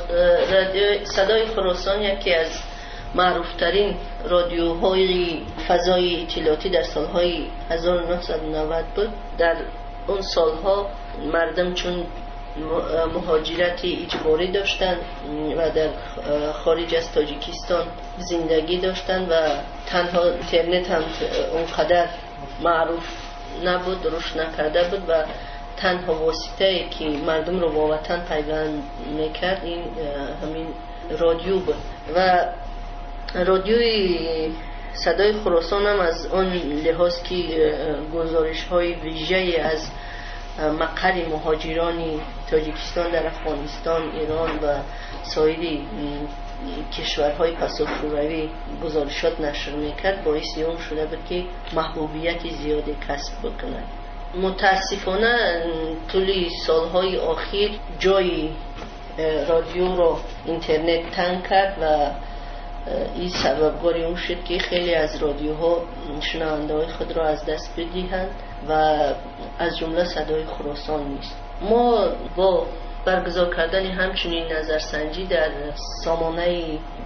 رادیو صدای خراسان یکی از معروفترین رادیوهای فضای اطلاعاتی در سالهای 1990 بود. در اون سالها مردم چون مهاجرت اجباری داشتند و در خارج از تاجیکستان زندگی داشتند و تنها اینترنت هم اونقدر معروف نبود، رشد نکرده بود و تنها واسطه‌ای که مردم رو با وطن پیوند میکرد این همین رادیو بود و رادیوی صدای خراسان هم از آن لحاظ که گزارش‌های ویژه‌ای از مقر مهاجران تاجیکستان در افغانستان، ایران و سایر کشورهای پساب‌شوروی گزارشات نشر میکرد، باعث اون شده بود که محبوبیت زیادی کسب بکنه. متاسفانه طول سالهای اخیر جای رادیو رو اینترنت تنگ کرد و این سببگار اون شد که خیلی از رادیوها شنونده‌های خود را از دست بدهند و از جمله صدای خراسان نیست. ما با برگزار کردن همچنین نظرسنجی در سامانه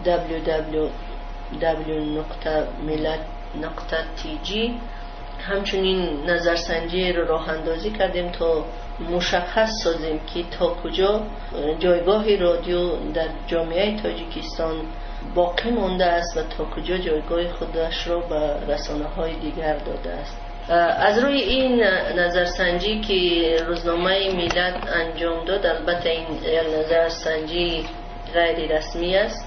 www.millat.tg همچنین نظرسنجی را راه اندازی کردیم تا مشخص سازیم که تا کجا جایگاه رادیو در جامعه تاجیکستان باقی مانده است و تا کجا جایگاه خودش را به رسانه‌های دیگر داده است. از روی این نظرسنجی که روزنامه ملت انجام داد، البته این نظرسنجی غیر رسمی است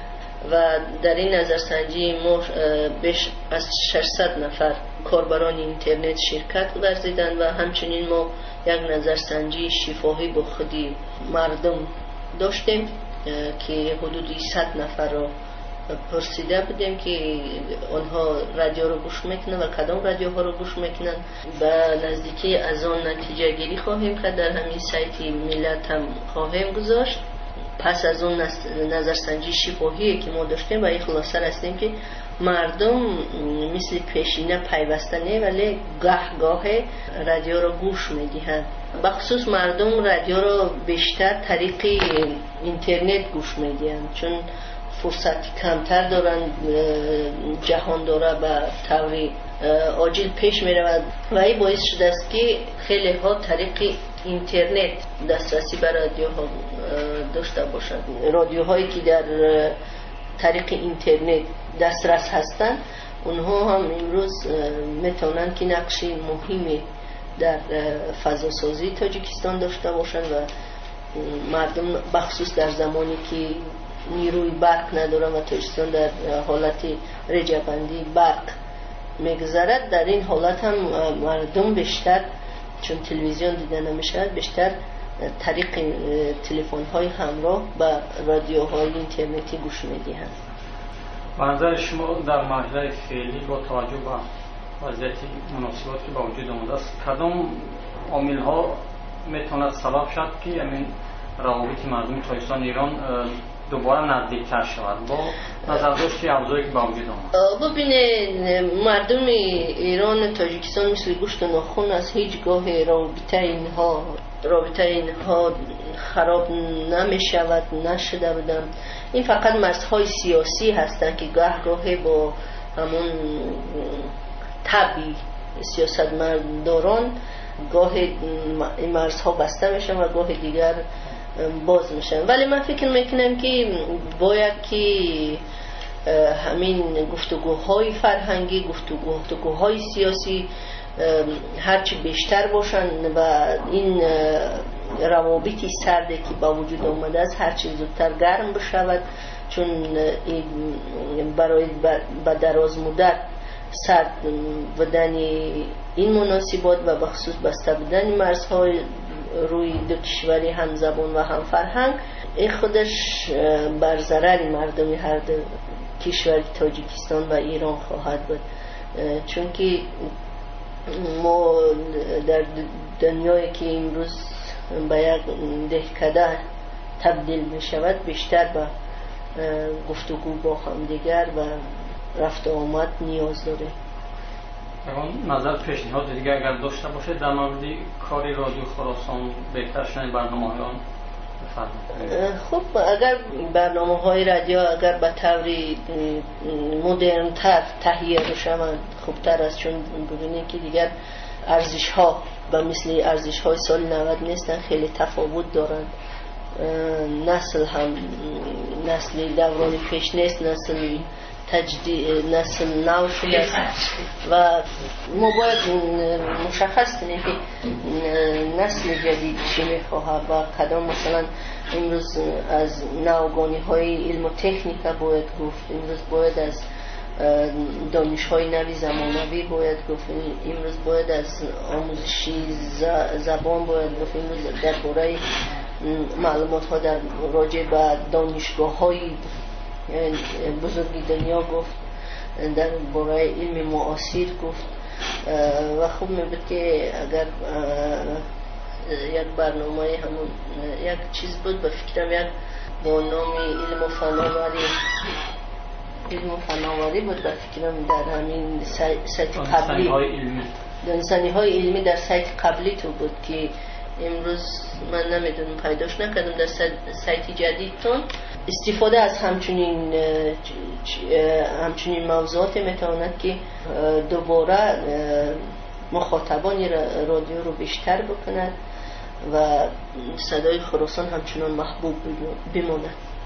و در این نظرسنجی ما بیش از 600 نفر کاربران اینترنت شرکت ورزیدند و همچنین ما یک نظرسنجی شفاهی با خودی مردم داشتیم که حدود 100 نفر را پرسیده بودیم که آنها رادیو رو گوش میکنن و کدام رادیوها رو گوش میکنن. به نزدیکی از آن نتیجه گیری خواهیم کرد، در همین سایت ملت هم خواهیم گذاشت. پس از اون نظرسنجی شفاهی که ما داشتیم و این خلاصه رسیدیم که مردم مثل پیشینه پیوسته نه ولی گاه رادیو رو گوش میدهند. بخصوص مردم رادیو رو بیشتر طریق اینترنت گوش میدهند چون فرصت کمتر دارن، جهان داره به طور عاجل پیش میرود و این باعث شده است که خیلی ها طریق اینترنت دسترسی به رادیوها داشته باشند. رادیوهایی که در طریق اینترنت دسترس هستند اونها هم امروز میتونن که نقش مهمی در فضاسازی تاجیکستان داشته باشند و مردم بخصوص در زمانی که نیروی برق ندارن و تاجیکستان در حالت رجبندی برق میگذرد، در این حالت هم مردم بیشتر چون تلویزیون دیده نمیشود بیشتر طریق تلفن های همراه به رادیوهای اینترنتی گوش میدهند. به نظر شما در مرحله فعلی با توجه به وضعیت مناسبات که با وجود آمده است کدام عامل ها میتواند سبب شد که همین روابط مردم تاجیکستان ایران دوباره نزدیکتر شود با نظر داشت که ابزاری که با وجود آمد؟ ببینید مردم ایران و تاجیکستان مثل گوشت و ناخن از هیچ گاه رابطه اینها خراب نمی شود، نشده بودن. این فقط مرزهای سیاسی هستند که گاهی با همون طبعی سیاستمداران گاهی این مرزها بسته میشن و گاهی دیگر باز میشن، ولی من فکر میکنم که باید که همین گفتگوهای فرهنگی، گفتگوهای سیاسی هرچی بیشتر باشن و این روابطی سرده که با وجود آمده است هرچی زودتر گرم بشود، چون برای به دراز مدت سرد بودن این مناسبات و بخصوص بسته بودن مرزهای روی دو کشوری هم زبان و هم فرهنگ این خودش بر ضرر مردم هر دو کشور تاجیکستان و ایران خواهد بود، چون که ما در دنیایی که امروز به یک دهکده تبدیل می شود بیشتر به گفتگو با هم دیگر و رفت و آمد نیاز داره. نظر پیشنهاد دیگه اگر داشته باشه در مورد کاری رادیو خراسان بهتر شدن برنامه‌های خب اگر برنامه‌های رادیو اگر به طوری مدرن‌تر تهیه بشوند خوبتر است، چون ببینید که دیگر ارزش‌ها و مثل ارزش‌های سال 90 نیستن، خیلی تفاوت دارن. نسل هم نسل دوران پیش نیست، نسل تجدید، نسل نو شده است و ما باید مشخص کنیم که نسل جدید چی میخواهد و کدام مثلا امروز از نوگانی های علم و تکنیک باید گفت، امروز باید از دانش های نوی زمانوی باید گفت، امروز باید از آموزشی زبان باید گفت، امروز درباره معلومات ها در راجع به دانشگاه های بزرگی دنیا گفت، در باره علم معاصر گفت و خوب میبود که اگر یک برنامه همون یک چیز بود به فکرم یک با نام علم و فناوری بود به فکرم در همین سایت قبلی دانستانی های علمی در سایت قبلی تو بود که امروز من نمیدونم پیداش نکردم در سایت جدیدتون. استفاده از همچنین موضوعات میتواند که دوباره مخاطبان رادیو رو بیشتر بکند و صدای خراسان همچنان محبوب بماند.